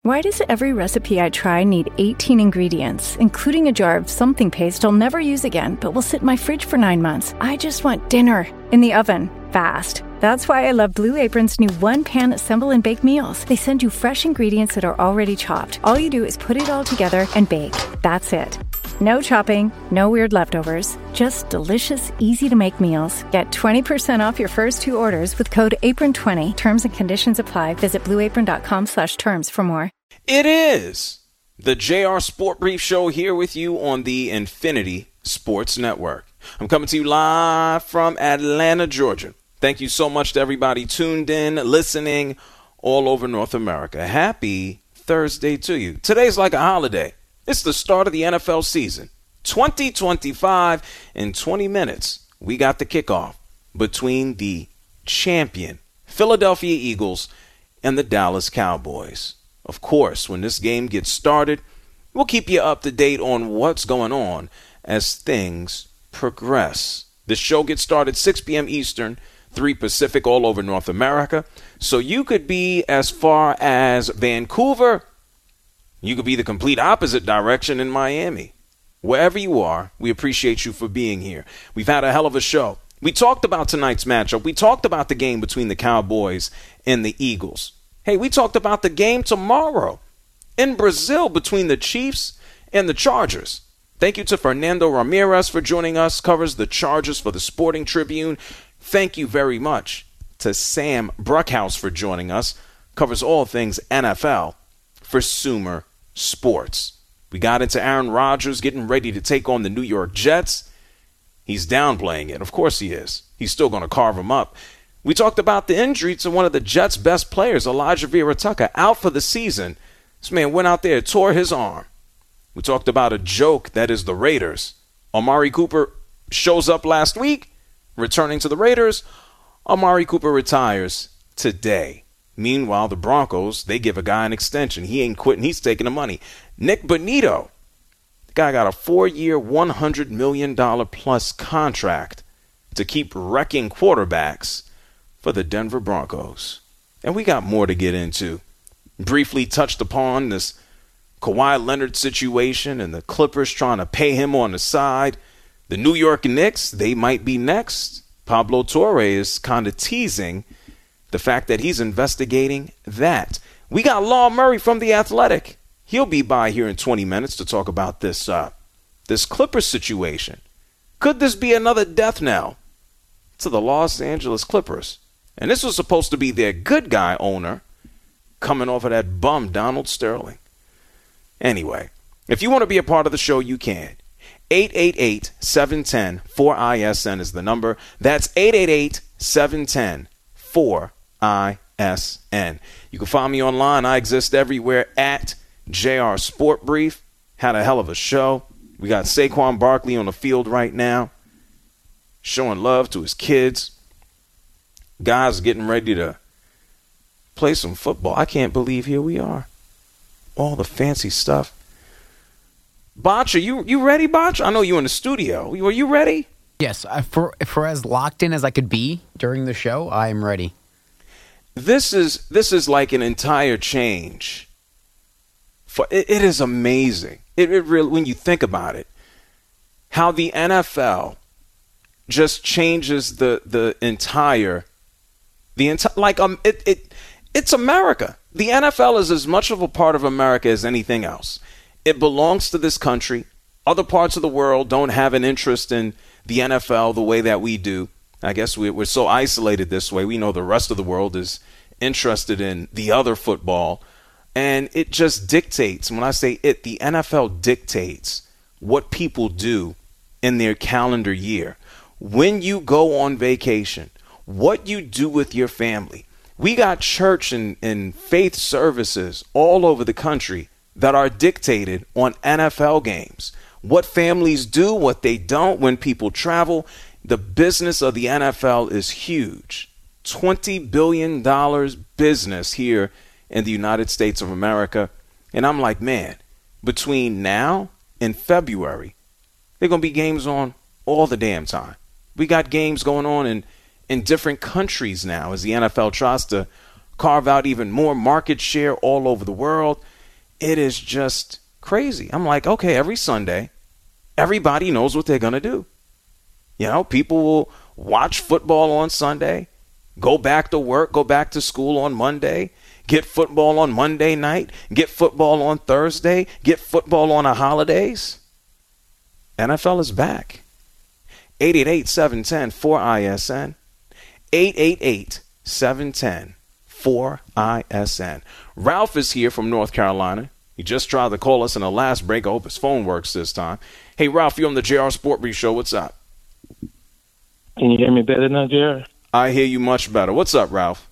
Why does every recipe I try need 18 ingredients, including a jar of something paste I'll never use again, but will sit in my fridge for 9 months? I just want dinner in the oven, fast. That's why I love Blue Apron's new one-pan assemble and bake meals. They send you fresh ingredients that are already chopped. All you do is put it all together and bake. That's it. No chopping, no weird leftovers, just delicious, easy-to-make meals. Get 20% off your first 2 orders with code APRON20. Terms and conditions apply. Visit blueapron.com/terms for more. It is the JR Sport Brief Show here with you on the Infinity Sports Network. I'm coming to you live from Atlanta, Georgia. Thank you so much to everybody tuned in, listening all over North America. Happy Thursday to you. Today's like a holiday. It's the start of the NFL season. 2025 in 20 minutes. We got the kickoff between the champion Philadelphia Eagles and the Dallas Cowboys. Of course, when this game gets started, we'll keep you up to date on what's going on as things progress. This show gets started 6 p.m. Eastern, 3 Pacific, all over North America. So you could be as far as Vancouver. You could be the complete opposite direction in Miami. Wherever you are, we appreciate you for being here. We've had a hell of a show. We talked about tonight's matchup. We talked about the game between the Cowboys and the Eagles. Hey, we talked about the game tomorrow in Brazil between the Chiefs and the Chargers. Thank you to Fernando Ramirez for joining us, covers the Chargers for the Sporting Tribune. Thank you very much to Sam Bruckhouse for joining us, covers all things NFL for Sumer Sports. We got into Aaron Rodgers getting ready to take on the New York Jets. He's downplaying it. Of course he is. He's still going to carve him up. We talked about the injury to one of the Jets' best players, Elijah Vera-Tucker, out for the season. This man went out there, tore his arm. We talked about a joke that is the Raiders. Amari Cooper shows up last week, returning to the Raiders. Amari Cooper retires today. Meanwhile, the Broncos, they give a guy an extension. He ain't quitting. He's taking the money. Nick Bonito, the guy got a 4-year, $100 million plus contract to keep wrecking quarterbacks for the Denver Broncos. And we got more to get into. Briefly touched upon this Kawhi Leonard situation and the Clippers trying to pay him on the side. The New York Knicks, they might be next. Pablo Torre is kind of teasing the fact that he's investigating that. We got Law Murray from The Athletic. He'll be by here in 20 minutes to talk about this Clippers situation. Could this be another death knell to the Los Angeles Clippers? And this was supposed to be their good guy owner coming off of that bum Donald Sterling. Anyway, if you want to be a part of the show, you can. 888-710-4ISN is the number. That's 888-710-4ISN. You can find me online. I exist everywhere at JR Sport Brief. Had a hell of a show. We got Saquon Barkley on the field right now, showing love to his kids. Guys getting ready to play some football. I can't believe here we are. All the fancy stuff. Botch, are you ready, Botch? I know you in the studio. Were you ready? Yes, for as locked in as I could be during the show, I am ready. This is like an entire change. It is amazing. It really, when you think about it, how the NFL just changes the entire it's America. The NFL is as much of a part of America as anything else. It belongs to this country. Other parts of the world don't have an interest in the NFL the way that we do. I guess we're so isolated this way. We know the rest of the world is interested in the other football. And it just dictates, when I say it, the NFL dictates what people do in their calendar year. When you go on vacation, what you do with your family. We got church and faith services all over the country that are dictated on NFL games. What families do, what they don't, when people travel. The business of the NFL is huge. $20 billion business here in the United States of America. And I'm like, man, between now and February, there are going to be games on all the damn time. We got games going on in different countries now as the NFL tries to carve out even more market share all over the world. It is just crazy. I'm like, okay, every Sunday, everybody knows what they're going to do. You know, people will watch football on Sunday, go back to work, go back to school on Monday, get football on Monday night, get football on Thursday, get football on the holidays. NFL is back. 888-710-4ISN. 888-710-4ISN. Ralph is here from North Carolina. He just tried to call us in the last break. I hope his phone works this time. Hey, Ralph, you're on the JR Sport Brief Show. What's up? Can you hear me better now, JR? I hear you much better. What's up, Ralph?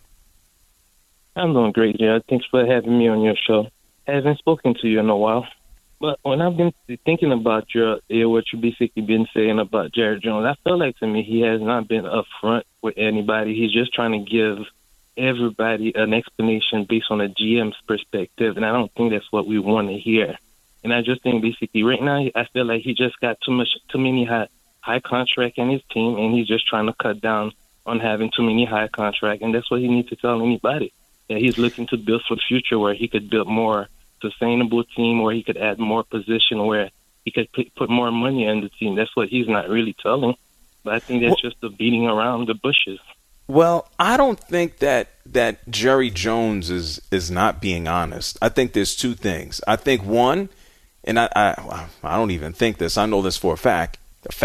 I'm doing great, JR. Thanks for having me on your show. I haven't spoken to you in a while. But when I've been thinking about what you basically been saying about Jerry Jones, I feel like to me he has not been upfront with anybody. He's just trying to give everybody an explanation based on a GM's perspective, and I don't think that's what we want to hear. And I just think basically right now I feel like he just got too many high contract in his team, and he's just trying to cut down on having too many high contract, and that's what he needs to tell anybody. That he's looking to build for the future where he could build more sustainable team, where he could add more position, where he could put more money in the team. That's what he's not really telling. But I think that's just the beating around the bushes. Well, I don't think that Jerry Jones is not being honest. I think there's two things. I think one, and I don't even think this, I know this for a fact,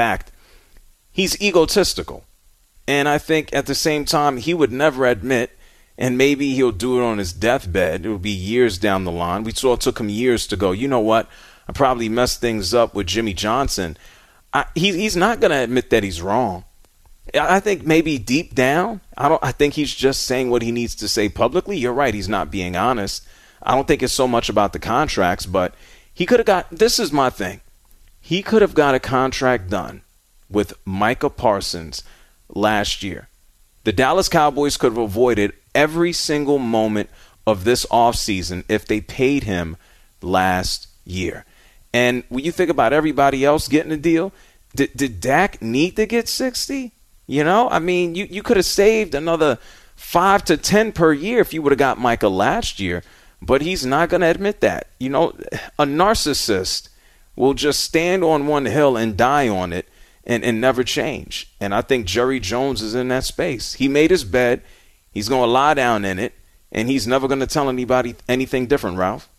he's egotistical. And I think at the same time, he would never admit, and maybe he'll do it on his deathbed. It will be years down the line. We saw it took him years to go, you know what, I probably messed things up with Jimmy Johnson. He's not going to admit that he's wrong. I think maybe deep down, I think he's just saying what he needs to say publicly. You're right, he's not being honest. I don't think it's so much about the contracts, but he could have this is my thing. He could have got a contract done with Micah Parsons last year. The Dallas Cowboys could have avoided every single moment of this offseason if they paid him last year. And when you think about everybody else getting a deal, did Dak need to get 60? You know, I mean, you could have saved another 5 to 10 per year if you would have got Micah last year, but he's not going to admit that. You know, a narcissist will just stand on one hill and die on it and never change. And I think Jerry Jones is in that space. He made his bed. He's going to lie down in it, and he's never going to tell anybody anything different, Ralph.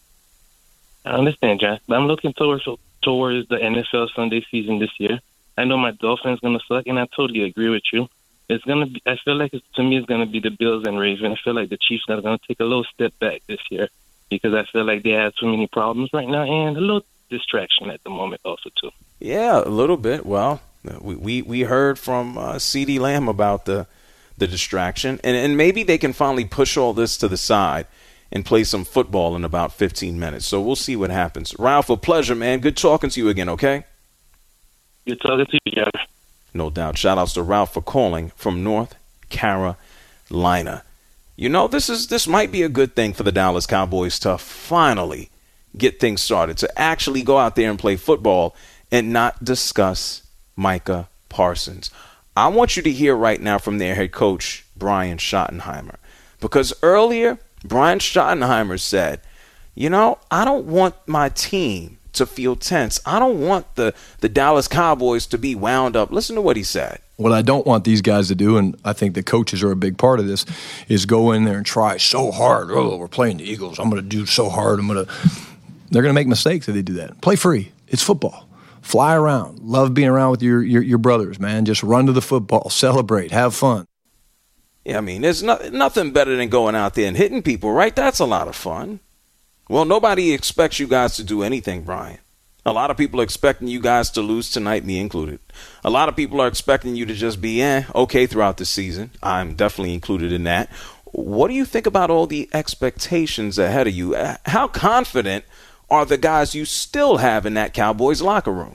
I understand, John, but I'm looking towards the NFL Sunday season this year. I know my Dolphins going to suck, and I totally agree with you. It's going to be. I feel like to me it's going to be the Bills and Ravens. I feel like the Chiefs are going to take a little step back this year because I feel like they have too many problems right now and a little distraction at the moment also too. Yeah, a little bit. Well, we heard from CeeDee Lamb about the distraction, and maybe they can finally push all this to the side and play some football in about 15 minutes. So we'll see what happens. Ralph, a pleasure, man. Good talking to you again, okay? Good talking to you, guys. No doubt. Shout-outs to Ralph for calling from North Carolina. You know, this might be a good thing for the Dallas Cowboys to finally get things started, to actually go out there and play football and not discuss Micah Parsons. I want you to hear right now from their head coach, Brian Schottenheimer, because earlier Brian Schottenheimer said, you know, I don't want my team to feel tense. I don't want the Dallas Cowboys to be wound up. Listen to what he said. What I don't want these guys to do, and I think the coaches are a big part of this, is go in there and try so hard. Oh, we're playing the Eagles. I'm going to do so hard. They're going to make mistakes if they do that. Play free. It's football. Fly around. Love being around with your brothers, man. Just run to the football. Celebrate. Have fun. Yeah, I mean, there's nothing better than going out there and hitting people, right? That's a lot of fun. Well, nobody expects you guys to do anything, Brian. A lot of people are expecting you guys to lose tonight, me included. A lot of people are expecting you to just be okay throughout the season. I'm definitely included in that. What do you think about all the expectations ahead of you? How confident are the guys you still have in that Cowboys locker room?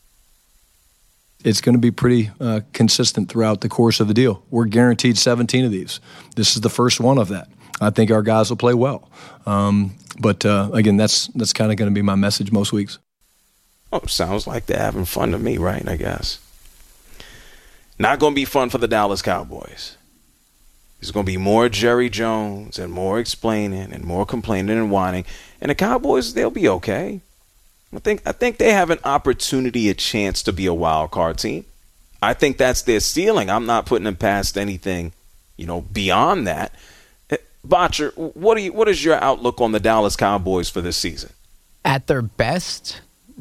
It's going to be pretty consistent throughout the course of the deal. We're guaranteed 17 of these. This is the first one of that. I think our guys will play well. But again, that's kind of going to be my message most weeks. Oh, sounds like they're having fun to me, right? I guess. Not going to be fun for the Dallas Cowboys. There's going to be more Jerry Jones and more explaining and more complaining and whining. And the Cowboys, they'll be okay. I think they have an opportunity, a chance to be a wild card team. I think that's their ceiling. I'm not putting them past anything, beyond that. Botcher, what is your outlook on the Dallas Cowboys for this season? At their best,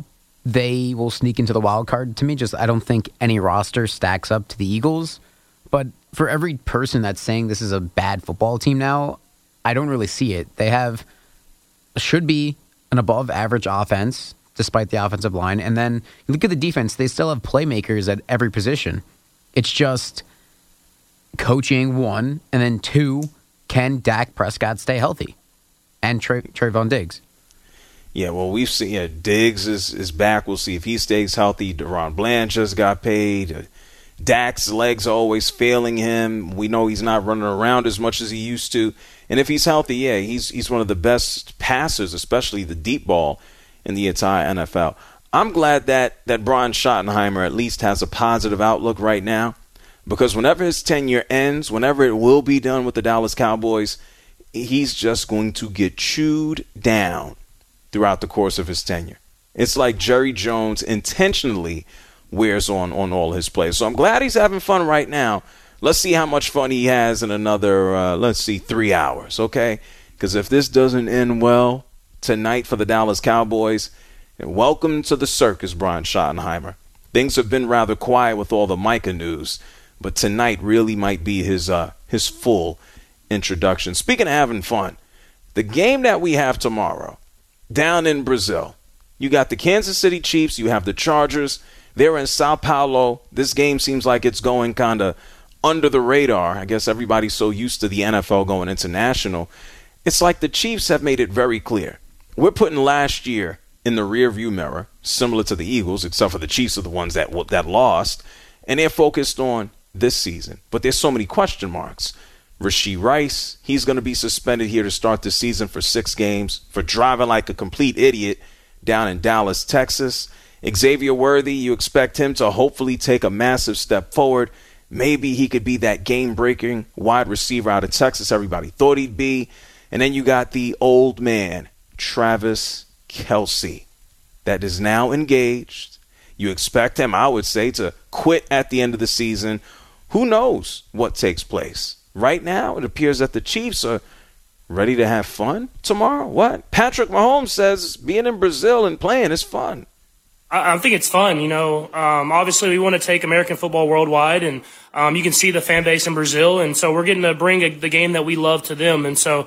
they will sneak into the wild card. To me, I don't think any roster stacks up to the Eagles. But for every person that's saying this is a bad football team now, I don't really see it. They should be an above average offense, despite the offensive line. And then you look at the defense, they still have playmakers at every position. It's just coaching, one, and then two, can Dak Prescott stay healthy? And Trayvon Diggs. Yeah, well, we've seen Diggs is back. We'll see if he stays healthy. Deron Bland just got paid. Dak's legs are always failing him. We know he's not running around as much as he used to. And if he's healthy, yeah, he's one of the best passers, especially the deep ball, in the entire NFL. I'm glad that Brian Schottenheimer at least has a positive outlook right now, because whenever his tenure ends, whenever it will be done with the Dallas Cowboys, he's just going to get chewed down throughout the course of his tenure. It's like Jerry Jones intentionally wears on all his plays. So I'm glad he's having fun right now. Let's see how much fun he has in another, 3 hours, okay? Because if this doesn't end well tonight for the Dallas Cowboys, welcome to the circus, Brian Schottenheimer. Things have been rather quiet with all the Micah news, but tonight really might be his full introduction. Speaking of having fun, the game that we have tomorrow down in Brazil, you got the Kansas City Chiefs, you have the Chargers. They're in Sao Paulo. This game seems like it's going kind of under the radar. I guess everybody's so used to the NFL going international. It's like the Chiefs have made it very clear. We're putting last year in the rearview mirror, similar to the Eagles, except for the Chiefs are the ones that lost, and they're focused on this season. But there's so many question marks. Rashee Rice, he's going to be suspended here to start the season for 6 games for driving like a complete idiot down in Dallas, Texas. Xavier Worthy, you expect him to hopefully take a massive step forward. Maybe he could be that game-breaking wide receiver out of Texas everybody thought he'd be. And then you got the old man, Travis Kelce, that is now engaged. You expect him, I would say, to quit at the end of the season. Who knows what takes place? Right now, it appears that the Chiefs are ready to have fun tomorrow. What? Patrick Mahomes says being in Brazil and playing is fun. I think it's fun, Obviously, we want to take American football worldwide, and you can see the fan base in Brazil, and so we're getting to bring the game that we love to them. And so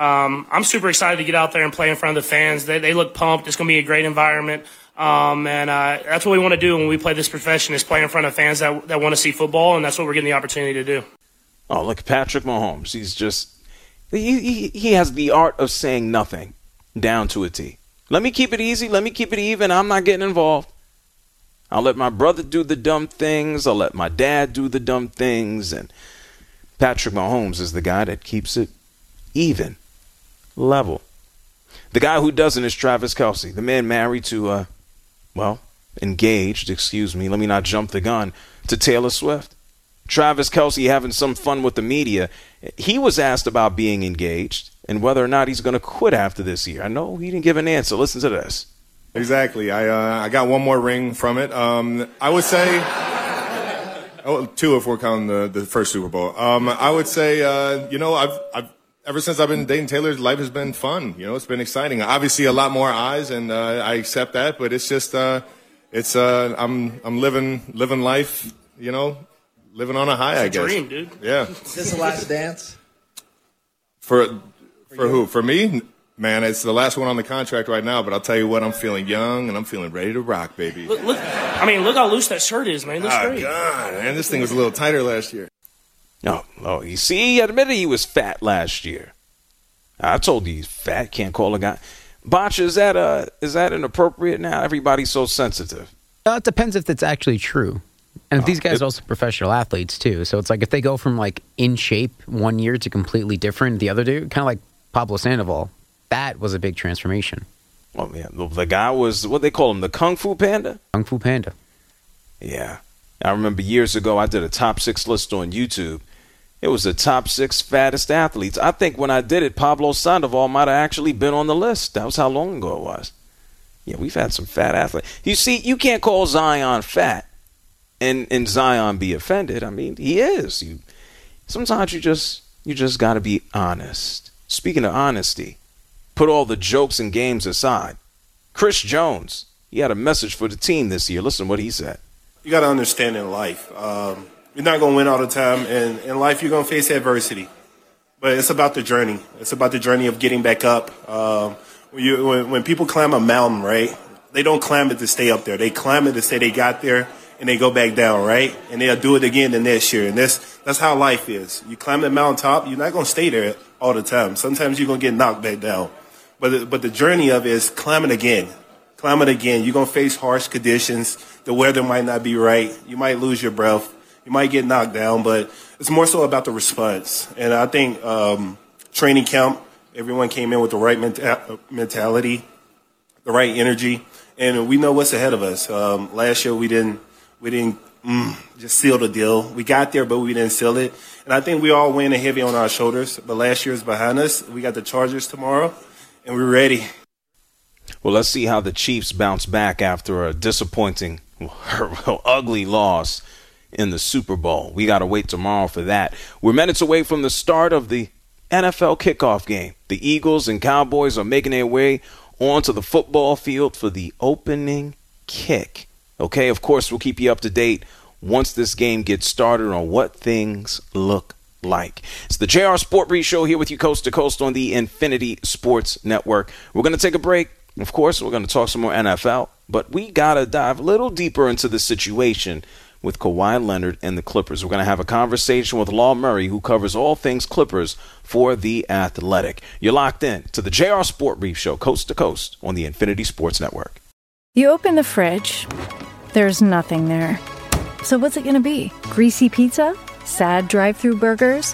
I'm super excited to get out there and play in front of the fans. They look pumped. It's going to be a great environment, and that's what we want to do when we play this profession, is play in front of fans that want to see football, and that's what we're getting the opportunity to do. Oh, look at Patrick Mahomes. He's just he has the art of saying nothing down to a T. Let me keep it easy. Let me keep it even. I'm not getting involved. I'll let my brother do the dumb things. I'll let my dad do the dumb things. And Patrick Mahomes is the guy that keeps it even, level. The guy who doesn't is Travis Kelce, the man married to, engaged, let me not jump the gun, to Taylor Swift. Travis Kelce having some fun with the media. He was asked about being engaged and whether or not he's going to quit after this year. I know he didn't give an answer. Listen to this. Exactly. I got one more ring from it. I would say 2 if we're counting the first Super Bowl. I would say, I've ever since I've been dating Taylor, life has been fun. It's been exciting. Obviously, a lot more eyes, and I accept that. But it's just, I'm living life. Living on a high, it's I guess. It's a dream, dude. Yeah. Is this the last dance? For who? For me? Man, it's the last one on the contract right now, but I'll tell you what, I'm feeling young and I'm feeling ready to rock, baby. Look how loose that shirt is, man. It looks great. God, man, this thing was a little tighter last year. Oh, you see, he admitted he was fat last year. I told you he's fat, can't call a guy. Botch, is that inappropriate now? Everybody's so sensitive. It depends if it's actually true. And these guys are also professional athletes, too. So it's like if they go from, in shape one year to completely different the other dude, kind of like Pablo Sandoval, that was a big transformation. Well, yeah, the guy was, what they call him, the Kung Fu Panda? Kung Fu Panda. Yeah. I remember years ago I did a top 6 list on YouTube, It was the top 6 fattest athletes. I think when I did it, Pablo Sandoval might have actually been on the list. That was how long ago it was. Yeah, we've had some fat athletes. You see, you can't call Zion fat and Zion be offended. I mean, he is. Sometimes you just got to be honest. Speaking of honesty, put all the jokes and games aside. Chris Jones, he had a message for the team this year. Listen to what he said. You got to understand in life, you're not going to win all the time. And in life, you're going to face adversity. But it's about the journey. It's about the journey of getting back up. When people climb a mountain, right, they don't climb it to stay up there. They climb it to say they got there, and they go back down, right? And they'll do it again the next year. And that's how life is. You climb the mountaintop, you're not going to stay there all the time. Sometimes you're going to get knocked back down. But the journey of it is climb it again. Climb it again. You're going to face harsh conditions. The weather might not be right. You might lose your breath. You might get knocked down. But it's more so about the response. And I think training camp, everyone came in with the right mentality, the right energy, and we know what's ahead of us. Last year we didn't just seal the deal. We got there, but we didn't seal it. And I think we all went heavy on our shoulders. But last year is behind us. We got the Chargers tomorrow, and we're ready. Well, let's see how the Chiefs bounce back after a disappointing, ugly loss in the Super Bowl. We got to wait tomorrow for that. We're minutes away from the start of the NFL kickoff game. The Eagles and Cowboys are making their way onto the football field for the opening kick. Okay, of course, we'll keep you up to date once this game gets started on what things look like. It's the JR Sport Brief Show here with you coast to coast on the Infinity Sports Network. We're going to take a break. Of course, we're going to talk some more NFL, but we got to dive a little deeper into the situation with Kawhi Leonard and the Clippers. We're going to have a conversation with Law Murray, who covers all things Clippers for The Athletic. You're locked in to the JR Sport Brief Show, coast to coast on the Infinity Sports Network. You open the fridge, there's nothing there. So what's it going to be? Greasy pizza? Sad drive-thru burgers?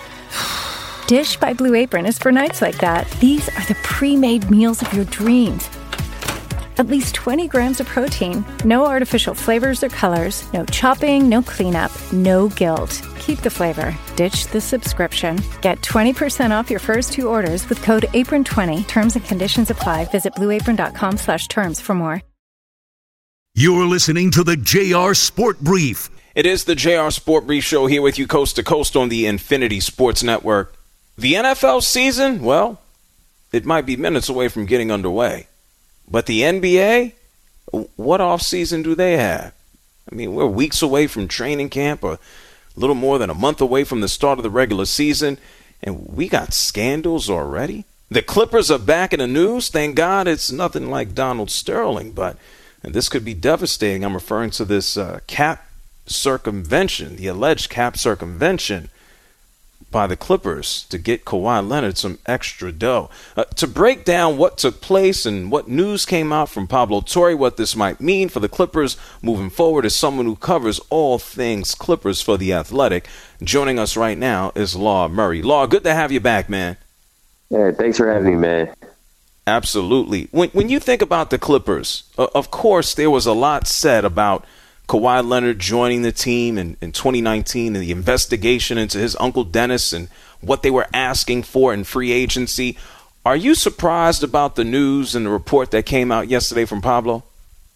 Dish by Blue Apron is for nights like that. These are the pre-made meals of your dreams. At least 20 grams of protein, no artificial flavors or colors, no chopping, no cleanup, no guilt. Keep the flavor. Ditch the subscription. Get 20% off your first 2 orders with code APRON20. Terms and conditions apply. Visit blueapron.com/terms for more. You're listening to the JR Sport Brief. It is the JR Sport Brief Show here with you coast to coast on the Infinity Sports Network. The NFL season, well, it might be minutes away from getting underway. But the NBA, what offseason do they have? I mean, we're weeks away from training camp, or a little more than a month away from the start of the regular season, and we got scandals already. The Clippers are back in the news. Thank God it's nothing like Donald Sterling, but this could be devastating. I'm referring to this cap circumvention, the alleged cap circumvention by the Clippers to get Kawhi Leonard some extra dough. To break down what took place and what news came out from Pablo Torre, what this might mean for the Clippers moving forward, is someone who covers all things Clippers for The Athletic. Joining us right now is Law Murray. Law, good to have you back, man. Yeah, thanks for having me, man. Absolutely. When you think about the Clippers, of course, there was a lot said about Kawhi Leonard joining the team in 2019 and the investigation into his Uncle Dennis and what they were asking for in free agency. Are you surprised about the news and the report that came out yesterday from Pablo?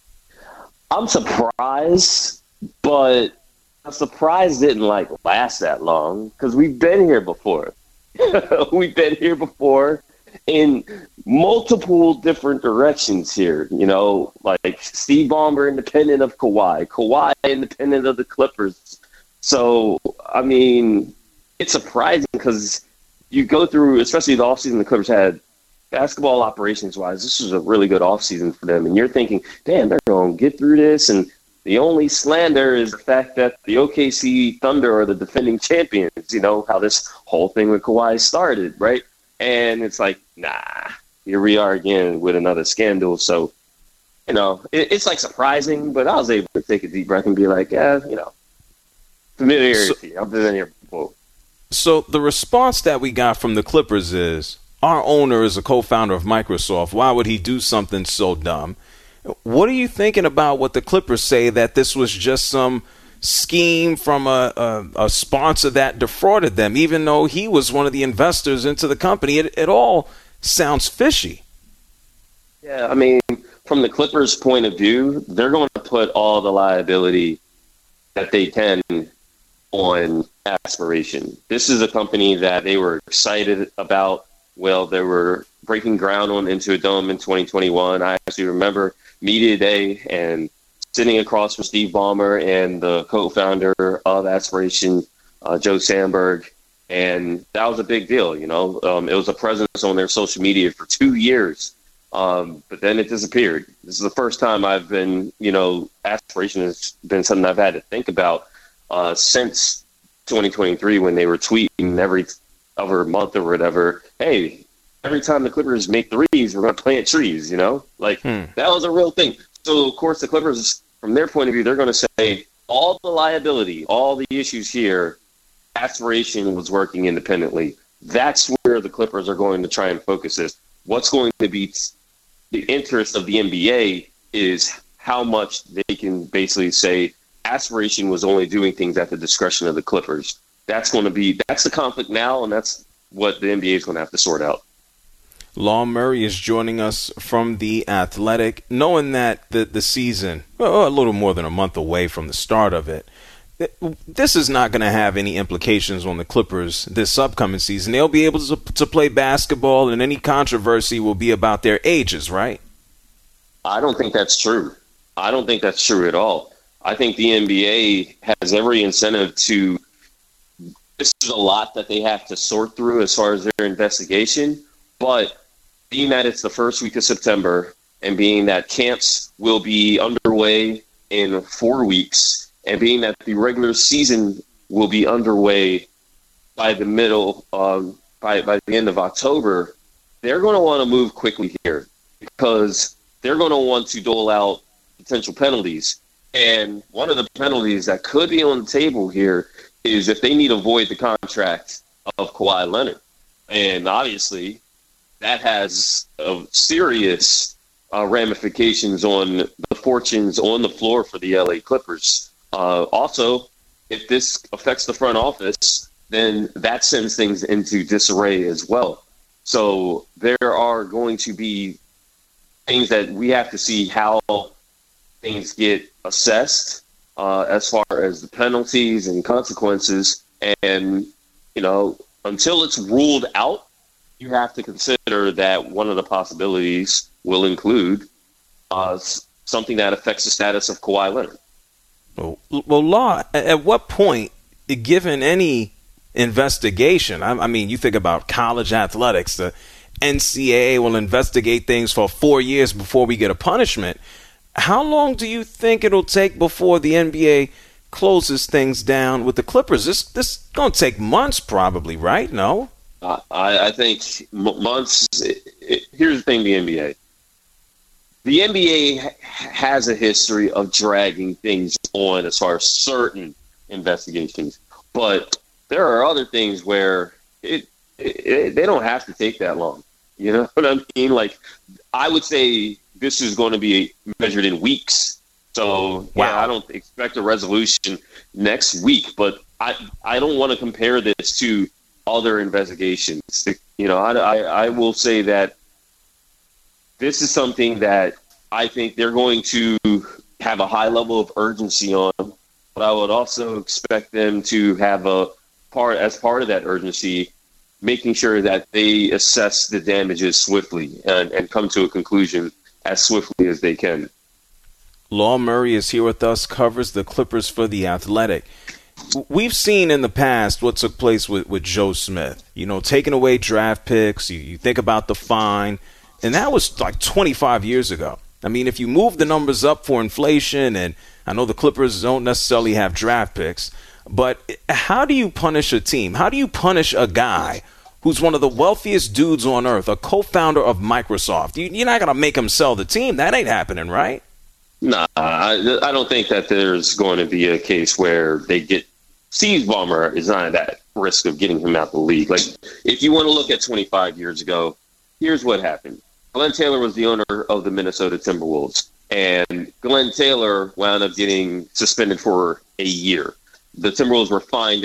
I'm surprised, but I'm surprised it didn't last that long, because we've been here before. We've been here before in multiple different directions here, like Steve Ballmer independent of Kawhi independent of the Clippers. So, I mean, it's surprising because you go through, especially the offseason the Clippers had, basketball operations-wise, this was a really good offseason for them. And you're thinking, damn, they're going to get through this. And the only slander is the fact that the OKC Thunder are the defending champions, how this whole thing with Kawhi started, right? And it's like, nah, here we are again with another scandal. So, it's surprising, but I was able to take a deep breath and be like, yeah, familiarity. I've been here before. So the response that we got from the Clippers is, our owner is a co-founder of Microsoft. Why would he do something so dumb? What are you thinking about what the Clippers say, that this was just some, scheme from a sponsor that defrauded them, even though he was one of the investors into the company. It all sounds fishy. Yeah, I mean, from the Clippers' point of view, they're going to put all the liability that they can on Aspiration. This is a company that they were excited about. Well, they were breaking ground on Into a Dome in 2021. I actually remember media day and sitting across from Steve Ballmer and the co-founder of Aspiration, Joe Sandberg, and that was a big deal. It was a presence on their social media for 2 years, but then it disappeared. This is the first time I've been, Aspiration has been something I've had to think about since 2023, when they were tweeting every other month or whatever, hey, every time the Clippers make threes, we're going to plant trees, That was a real thing. So, of course, the Clippers, from their point of view, they're going to say all the liability, all the issues here, Aspiration was working independently. That's where the Clippers are going to try and focus this. What's going to be the interest of the NBA is how much they can basically say Aspiration was only doing things at the discretion of the Clippers. That's the conflict now, and that's what the NBA is going to have to sort out. Law Murray is joining us from The Athletic. Knowing that the season, a little more than a month away from the start of it, this is not going to have any implications on the Clippers this upcoming season. They'll be able to play basketball, and any controversy will be about their ages, right? I don't think that's true. I don't think that's true at all. I think the NBA has every incentive to – this is a lot that they have to sort through as far as their investigation, but being that it's the first week of September and being that camps will be underway in 4 weeks and being that the regular season will be underway by the middle by the end of October, they're going to want to move quickly here because they're going to want to dole out potential penalties. And one of the penalties that could be on the table here is if they need to void the contract of Kawhi Leonard. And obviously that has serious ramifications on the fortunes on the floor for the LA Clippers. Also, if this affects the front office, then that sends things into disarray as well. So there are going to be things that we have to see how things get assessed as far as the penalties and consequences. And, until it's ruled out, you have to consider that one of the possibilities will include something that affects the status of Kawhi Leonard. Well, Law, at what point, given any investigation, I mean, you think about college athletics, the NCAA will investigate things for 4 years before we get a punishment. How long do you think it'll take before the NBA closes things down with the Clippers? This is going to take months probably, right? No? I think months. Here's the thing, the NBA. The NBA has a history of dragging things on as far as certain investigations. But there are other things where they don't have to take that long. You know what I mean? Like, I would say this is going to be measured in weeks. So, yeah, I don't expect a resolution next week. But I don't want to compare this to other investigations. I will say that this is something that I think they're going to have a high level of urgency on. But I would also expect them to have as part of that urgency, making sure that they assess the damages swiftly and come to a conclusion as swiftly as they can. Law Murray is here with us, covers the Clippers for The Athletic. We've seen in the past what took place with Joe Smith, taking away draft picks. You think about the fine, and that was like 25 years ago. I mean, if you move the numbers up for inflation, and I know the Clippers don't necessarily have draft picks, but how do you punish a team? How do you punish a guy who's one of the wealthiest dudes on earth, a co-founder of Microsoft? You're not going to make him sell the team. That ain't happening, right? No, I don't think that there's going to be a case where they get Steve Ballmer is not at that risk of getting him out the league. Like, if you want to look at 25 years ago, here's what happened. Glenn Taylor was the owner of the Minnesota Timberwolves, and Glenn Taylor wound up getting suspended for a year. The Timberwolves were fined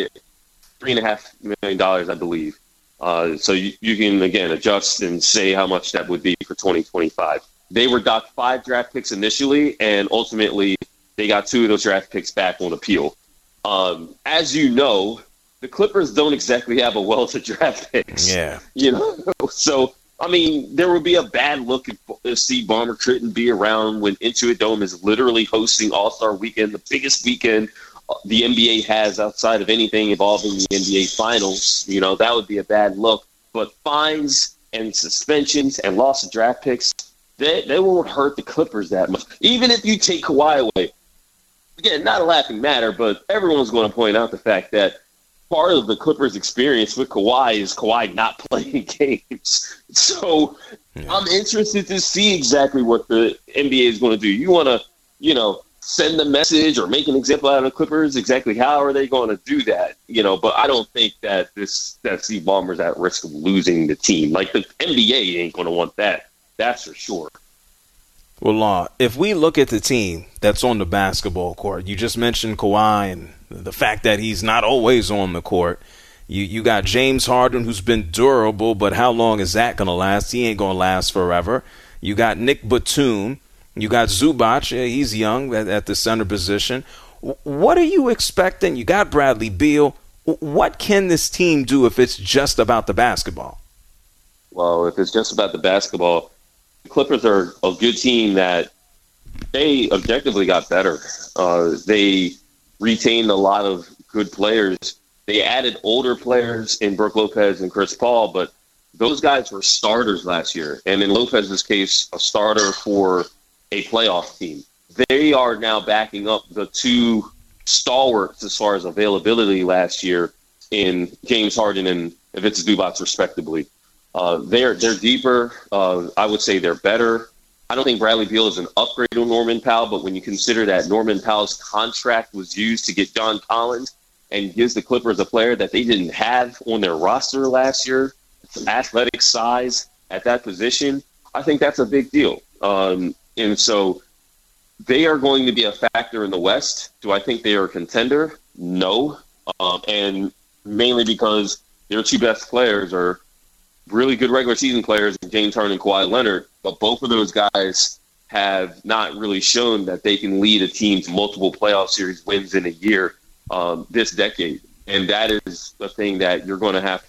$3.5 million, I believe. So you can, again, adjust and say how much that would be for 2025. They were docked 5 draft picks initially, and ultimately they got 2 of those draft picks back on appeal. As you know, the Clippers don't exactly have a wealth of draft picks. Yeah. So, I mean, there would be a bad look if Steve Ballmer couldn't be around when Intuit Dome is literally hosting All-Star Weekend, the biggest weekend the NBA has outside of anything involving the NBA Finals. That would be a bad look. But fines and suspensions and loss of draft picks, they won't hurt the Clippers that much. Even if you take Kawhi away, again, not a laughing matter, but everyone's going to point out the fact that part of the Clippers' experience with Kawhi is Kawhi not playing games. So I'm interested to see exactly what the NBA is going to do. You want to, send a message or make an example out of the Clippers. Exactly how are they going to do that? But I don't think that Steve Ballmer's at risk of losing the team. Like, the NBA ain't going to want that. That's for sure. Well, Law, if we look at the team that's on the basketball court, you just mentioned Kawhi and the fact that he's not always on the court. You got James Harden, who's been durable, but how long is that going to last? He ain't going to last forever. You got Nick Batum. You got Zubac. He's young at the center position. What are you expecting? You got Bradley Beal. What can this team do if it's just about the basketball? Well, if it's just about the basketball, the Clippers are a good team that they objectively got better. They retained a lot of good players. They added older players in Brook Lopez and Chris Paul, but those guys were starters last year. And in Lopez's case, a starter for a playoff team. They are now backing up the 2 stalwarts as far as availability last year in James Harden and Ivica Zubac, respectively. They're deeper. I would say they're better. I don't think Bradley Beal is an upgrade on Norman Powell, but when you consider that Norman Powell's contract was used to get John Collins and gives the Clippers a player that they didn't have on their roster last year, athletic size at that position, I think that's a big deal. And so they are going to be a factor in the West. Do I think they are a contender? No. And mainly because their 2 best players are really good regular season players, James Harden and Kawhi Leonard, but both of those guys have not really shown that they can lead a team to multiple playoff series wins in a year this decade. And that is the thing that you're going to have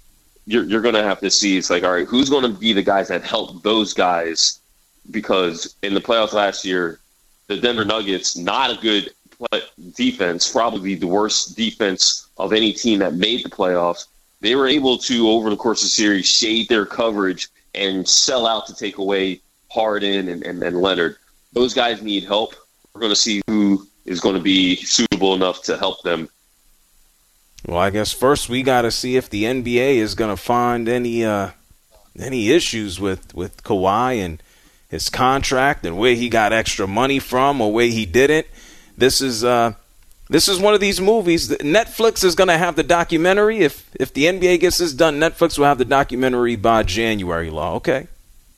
to see. It's like, all right, who's going to be the guys that help those guys? Because in the playoffs last year, the Denver Nuggets, not a good defense, probably the worst defense of any team that made the playoffs. They were able to, over the course of the series, shade their coverage and sell out to take away Harden and Leonard. Those guys need help. We're going to see who is going to be suitable enough to help them. Well, I guess first we got to see if the NBA is going to find any issues with Kawhi and his contract and where he got extra money from or where he didn't. This is one of these movies. Netflix is going to have the documentary. If the NBA gets this done, Netflix will have the documentary by January, Law. Okay.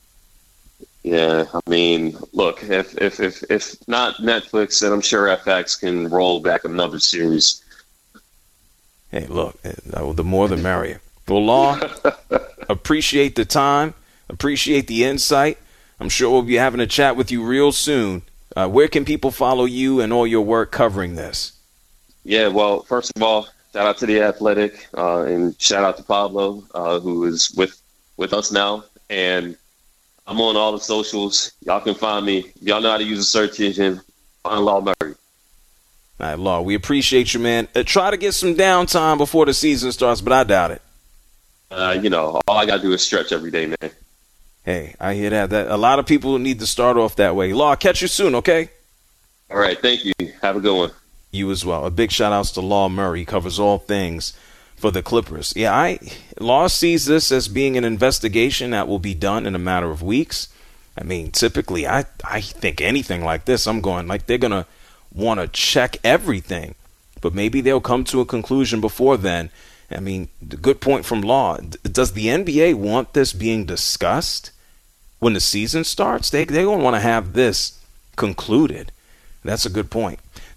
Yeah, I mean, look, if not Netflix, then I'm sure FX can roll back another series. Hey, look, the more the merrier. Well, Law, appreciate the time, appreciate the insight. I'm sure we'll be having a chat with you real soon. Where can people follow you and all your work covering this? Yeah, well, first of all, shout out to The Athletic and shout out to Pablo, who is with us now. And I'm on all the socials. Y'all can find me. Y'all know how to use a search engine. Find Law Murray. All right, Law, we appreciate you, man. Try to get some downtime before the season starts, but I doubt it. All I got to do is stretch every day, man. Hey, I hear that. A lot of people need to start off that way. Law, catch you soon, okay? All right, thank you. Have a good one. You as well. A big shout-outs to Law Murray. He covers all things for the Clippers. Yeah, Law sees this as being an investigation that will be done in a matter of weeks. I mean, typically, I think anything like this, I'm going, like, they're going to want to check everything. But maybe they'll come to a conclusion before then. I mean, the good point from Law. Does the NBA want this being discussed when the season starts? They don't want to have this concluded. That's a good point.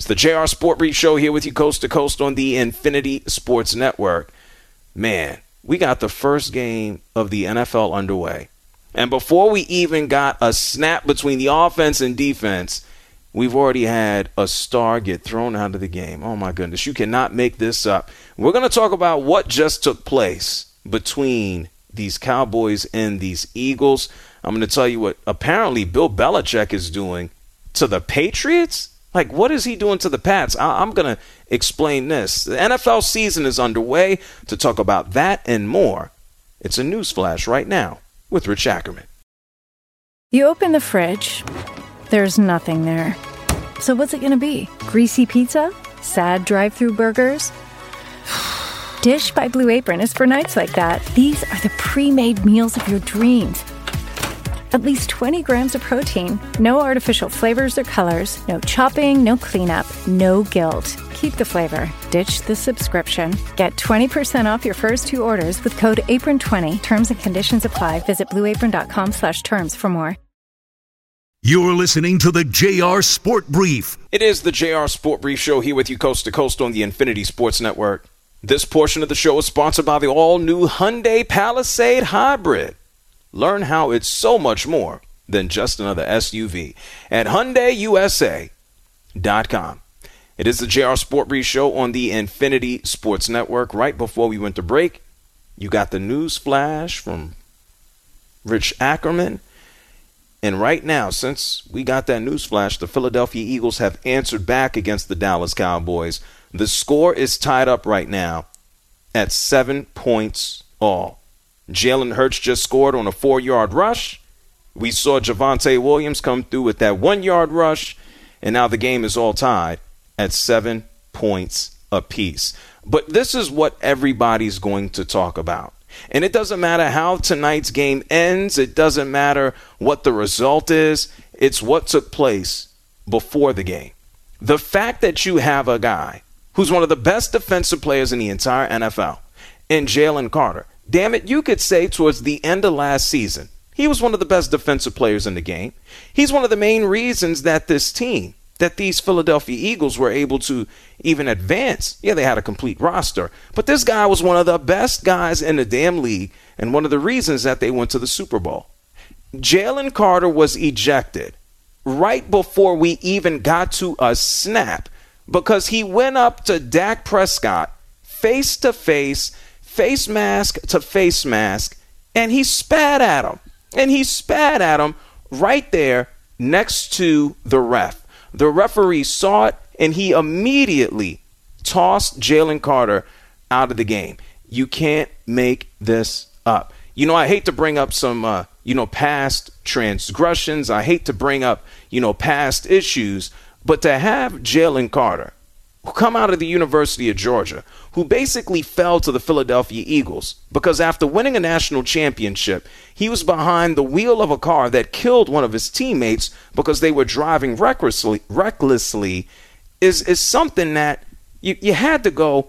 It's the JR Sport Brief Show here with you coast to coast on the Infinity Sports Network. Man, we got the first game of the NFL underway. And before we even got a snap between the offense and defense, we've already had a star get thrown out of the game. Oh, my goodness. You cannot make this up. We're going to talk about what just took place between these Cowboys and these Eagles. I'm going to tell you what apparently Bill Belichick is doing to the Patriots. Like, what is he doing to the Pats? I'm going to explain this. The NFL season is underway. To talk about that and more, it's a newsflash right now with Rich Ackerman. You open the fridge, there's nothing there. So what's it going to be? Greasy pizza? Sad drive-through burgers? Dish by Blue Apron is for nights like that. These are the pre-made meals of your dreams. At least 20 grams of protein, no artificial flavors or colors, no chopping, no cleanup, no guilt. Keep the flavor. Ditch the subscription. Get 20% off your first 2 orders with code APRON20. Terms and conditions apply. Visit blueapron.com/terms for more. You're listening to the JR Sport Brief. It is the JR Sport Brief Show here with you coast to coast on the Infinity Sports Network. This portion of the show is sponsored by the all-new Hyundai Palisade Hybrid. Learn how it's so much more than just another SUV at HyundaiUSA.com. It is the JR Sport Brief Show on the Infinity Sports Network. Right before we went to break, you got the news flash from Rich Ackerman. And right now, since we got that news flash, the Philadelphia Eagles have answered back against the Dallas Cowboys. The score is tied up right now at 7 points all. Jalen Hurts just scored on a 4-yard rush. We saw Javonte Williams come through with that 1-yard rush. And now the game is all tied at 7 points apiece. But this is what everybody's going to talk about. And it doesn't matter how tonight's game ends. It doesn't matter what the result is. It's what took place before the game. The fact that you have a guy who's one of the best defensive players in the entire NFL, in Jalen Carter. Damn it, you could say towards the end of last season, he was one of the best defensive players in the game. He's one of the main reasons that this team, that these Philadelphia Eagles were able to even advance. Yeah, they had a complete roster, but this guy was one of the best guys in the damn league and one of the reasons that they went to the Super Bowl. Jalen Carter was ejected right before we even got to a snap because he went up to Dak Prescott face to face, face mask to face mask, and he spat at him. And he spat at him right there next to the ref. The referee saw it, and he immediately tossed Jalen Carter out of the game. You can't make this up. You know, I hate to bring up some, past transgressions. I hate to bring up, past issues. But to have Jalen Carter, who come out of the University of Georgia, who basically fell to the Philadelphia Eagles because after winning a national championship, he was behind the wheel of a car that killed one of his teammates because they were driving recklessly is something that you had to go,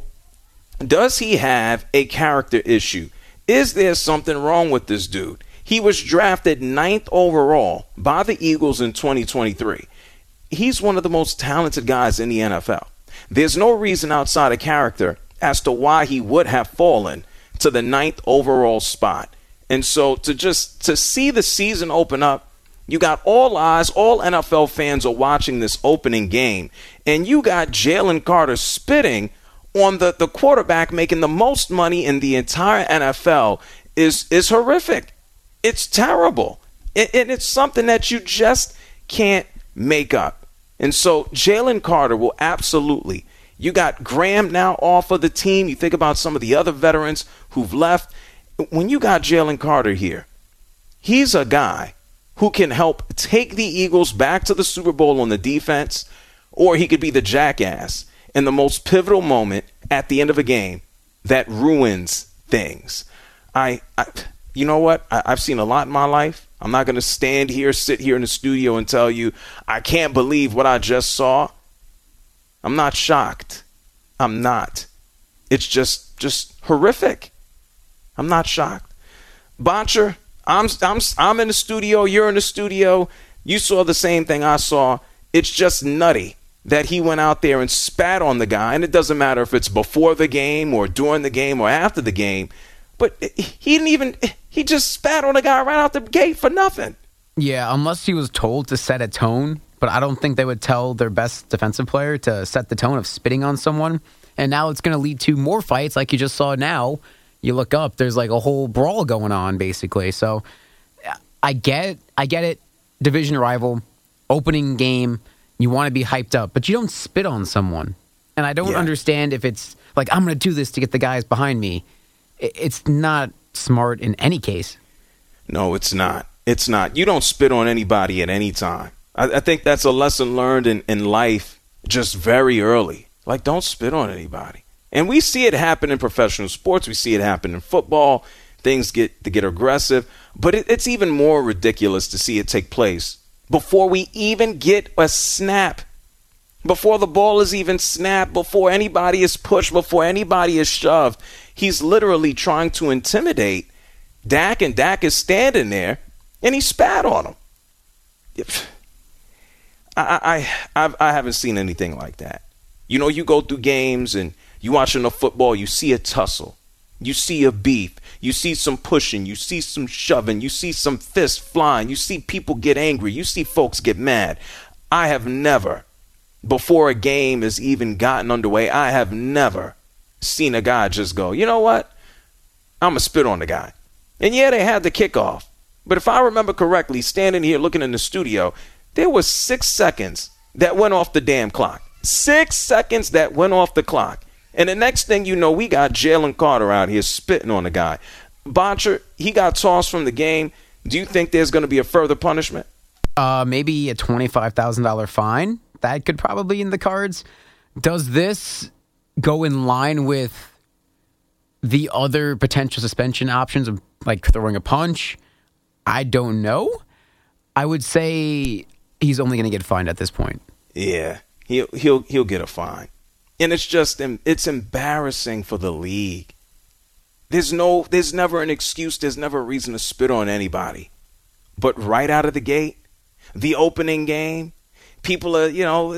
does he have a character issue? Is there something wrong with this dude? He was drafted 9th overall by the Eagles in 2023. He's one of the most talented guys in the NFL. There's no reason outside of character as to why he would have fallen to the 9th overall spot. And so to see the season open up, you got all eyes, all NFL fans are watching this opening game, and you got Jalen Carter spitting on the quarterback making the most money in the entire NFL is horrific. It's terrible. And it's something that you just can't make up. And so Jalen Carter will absolutely. You got Graham now off of the team. You think about some of the other veterans who've left. When you got Jalen Carter here, he's a guy who can help take the Eagles back to the Super Bowl on the defense, or he could be the jackass in the most pivotal moment at the end of a game that ruins things. You know what? I've seen a lot in my life. I'm not going to sit here in the studio and tell you I can't believe what I just saw. I'm not shocked. I'm not. It's just horrific. I'm not shocked. Boncher, I'm in the studio. You're in the studio. You saw the same thing I saw. It's just nutty. that he went out there and spat on the guy, and it doesn't matter if it's before the game or during the game or after the game, but he just spat on the guy right out the gate for nothing. Yeah, unless he was told to set a tone, but I don't think they would tell their best defensive player to set the tone of spitting on someone. And now it's going to lead to more fights like you just saw now. You look up, there's like a whole brawl going on, basically. So I get it. Division rival, opening game, you want to be hyped up, but you don't spit on someone. And I don't understand if it's like, I'm going to do this to get the guys behind me. It's not smart in any case. No, it's not. It's not. You don't spit on anybody at any time. I think that's a lesson learned in life just very early. Like, don't spit on anybody. And we see it happen in professional sports. We see it happen in football. Things get aggressive. But it's even more ridiculous to see it take place before we even get a snap, before the ball is even snapped, before anybody is pushed, before anybody is shoved. He's literally trying to intimidate Dak, and Dak is standing there, and he spat on him. I haven't seen anything like that. You know, you go through games and you watching the football, you see a tussle, you see a beef, you see some pushing, you see some shoving, you see some fists flying, you see people get angry, you see folks get mad. I have never, before a game has even gotten underway, I have never seen a guy just go, you know what, I'm going to spit on the guy. And yeah, they had the kickoff. But if I remember correctly, standing here looking in the studio, there was 6 seconds that went off the damn clock. 6 seconds that went off the clock. And the next thing you know, we got Jalen Carter out here spitting on the guy. Boncher, he got tossed from the game. Do you think there's going to be a further punishment? Maybe a $25,000 fine. That could probably be in the cards. Does this go in line with the other potential suspension options of like throwing a punch? I don't know. I would say he's only going to get fined at this point. Yeah, he'll get a fine. And it's embarrassing for the league. There's never an excuse. There's never a reason to spit on anybody. But right out of the gate, the opening game, people are,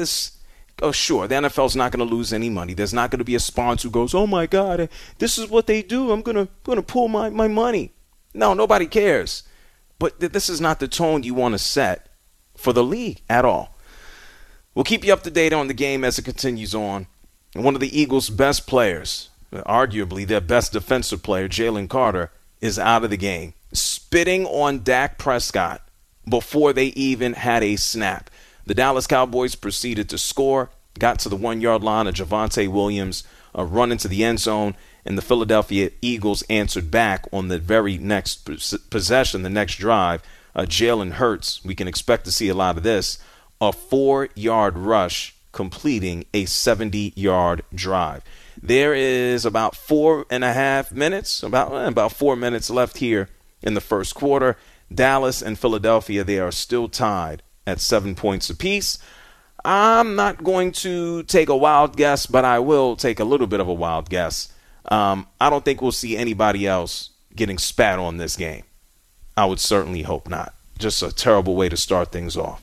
sure, the NFL's not going to lose any money. There's not going to be a sponsor who goes, oh my God, this is what they do. I'm going to pull my money. No, nobody cares. But this is not the tone you want to set for the league at all. We'll keep you up to date on the game as it continues on. And one of the Eagles' best players, arguably their best defensive player, Jalen Carter, is out of the game, spitting on Dak Prescott before they even had a snap. The Dallas Cowboys proceeded to score, got to the 1-yard line of Javonte Williams, a run into the end zone, and the Philadelphia Eagles answered back on the very next possession, the next drive. Jalen Hurts, we can expect to see a lot of this, a 4-yard rush completing a 70-yard drive. There is about 4.5 minutes, about 4 minutes left here in the first quarter. Dallas and Philadelphia, they are still tied at 7 points apiece. I'm not going to take a wild guess, but I will take a little bit of a wild guess. I don't think we'll see anybody else getting spat on this game. I would certainly hope not. Just a terrible way to start things off.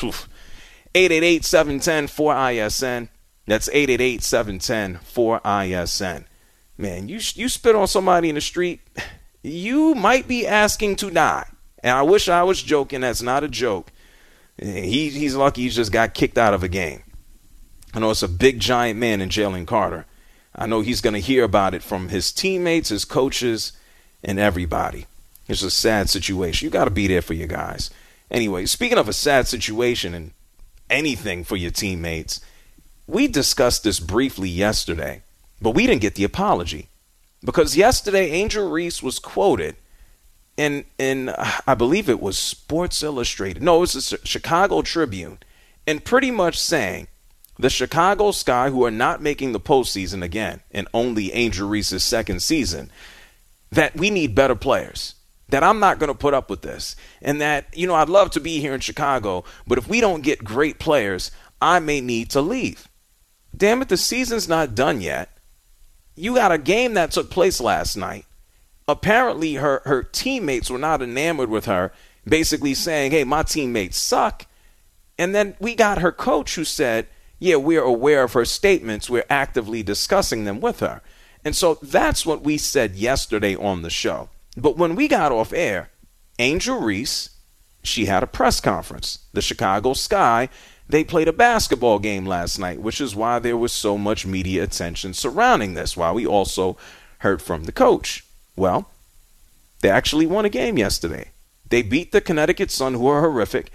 888-710-4ISN. That's 888-710-4ISN. Man, you spit on somebody in the street, you might be asking to die. And I wish I was joking. That's not a joke. He's lucky he just got kicked out of a game. I know it's a big, giant man in Jalen Carter. I know he's going to hear about it from his teammates, his coaches, and everybody. It's a sad situation. You got to be there for your guys. Anyway, speaking of a sad situation and anything for your teammates, we discussed this briefly yesterday, but we didn't get the apology. Because yesterday, Angel Reese was quoted in I believe it was Sports Illustrated. No, it was the Chicago Tribune, and pretty much saying the Chicago Sky, who are not making the postseason again, and only Angel Reese's second season, that we need better players, that I'm not going to put up with this, and that, I'd love to be here in Chicago, but if we don't get great players, I may need to leave. Damn it, the season's not done yet. You got a game that took place last night. Apparently, her teammates were not enamored with her, basically saying, hey, my teammates suck. And then we got her coach who said, Yeah, we're aware of her statements. We're actively discussing them with her. And so that's what we said yesterday on the show. But when we got off air, Angel Reese, she had a press conference. The Chicago Sky, they played a basketball game last night, which is why there was so much media attention surrounding this, while we also heard from the coach. Well, they actually won a game yesterday. They beat the Connecticut Sun, who are horrific,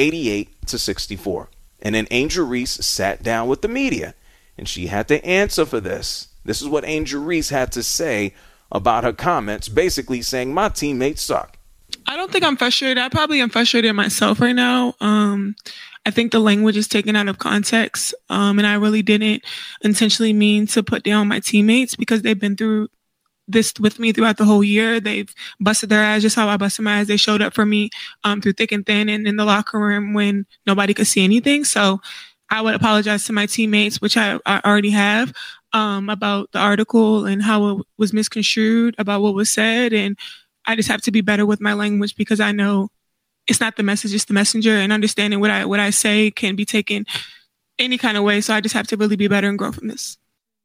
88-64. And then Angel Reese sat down with the media, and she had to answer for this. This is what Angel Reese had to say about her comments, basically saying, my teammates suck. I don't think I'm frustrated. I probably am frustrated myself right now. I think the language is taken out of context, and I really didn't intentionally mean to put down my teammates because they've been through this with me throughout the whole year. They've busted their ass just how I busted my ass. They showed up for me through thick and thin and in the locker room when nobody could see anything. So I would apologize to my teammates, which I already have, about the article and how it was misconstrued, about what was said. And I just have to be better with my language because I know it's not the message, it's the messenger, and understanding what I say can be taken any kind of way. So I just have to really be better and grow from this.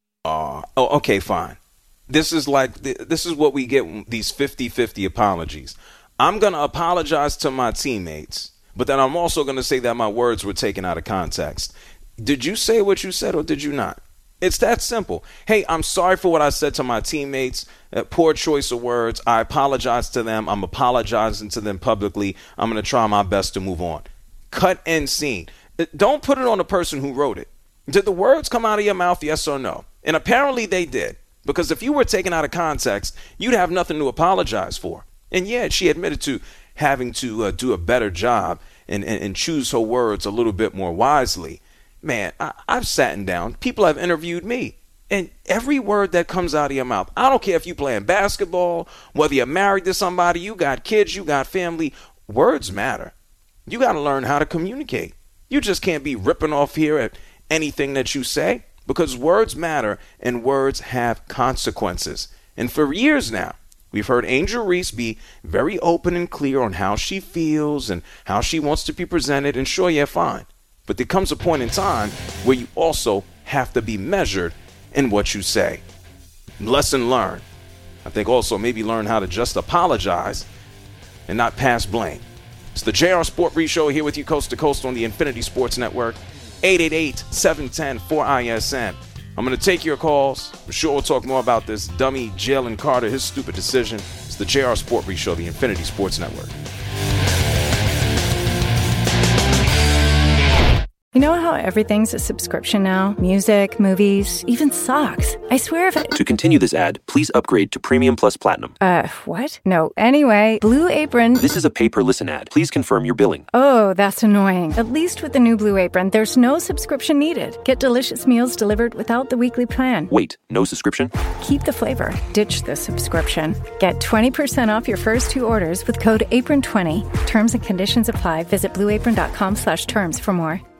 Okay, fine. This is what we get, these 50-50 apologies. I'm going to apologize to my teammates, but then I'm also going to say that my words were taken out of context. Did you say what you said or did you not? It's that simple. Hey, I'm sorry for what I said to my teammates. Poor choice of words. I apologize to them. I'm apologizing to them publicly. I'm going to try my best to move on. Cut and scene. Don't put it on the person who wrote it. Did the words come out of your mouth, yes or no? And apparently they did. Because if you were taken out of context, you'd have nothing to apologize for. And yeah, she admitted to having to do a better job and choose her words a little bit more wisely. Man, I've sat down. People have interviewed me. And every word that comes out of your mouth, I don't care if you're playing basketball, whether you're married to somebody, you got kids, you got family, words matter. You got to learn how to communicate. You just can't be ripping off here at anything that you say. Because words matter and words have consequences. And for years now, we've heard Angel Reese be very open and clear on how she feels and how she wants to be presented. And sure, yeah, fine. But there comes a point in time where you also have to be measured in what you say. Lesson learned. I think also maybe learn how to just apologize and not pass blame. It's the JR Sport Brief Show here with you coast to coast on the Infinity Sports Network. 888-710-4ISN. I'm going to take your calls. I'm sure we'll talk more about this dummy Jalen Carter, his stupid decision. It's the JR Sport Brief Show, the Infinity Sports Network. You know how everything's a subscription now? Music, movies, even socks. I swear if To continue this ad, please upgrade to Premium Plus Platinum. What? No, anyway, Blue Apron. This is a pay-per-listen ad. Please confirm your billing. Oh, that's annoying. At least with the new Blue Apron, there's no subscription needed. Get delicious meals delivered without the weekly plan. Wait, no subscription? Keep the flavor. Ditch the subscription. Get 20% off your first 2 orders with code APRON20. Terms and conditions apply. Visit blueapron.com/terms for more.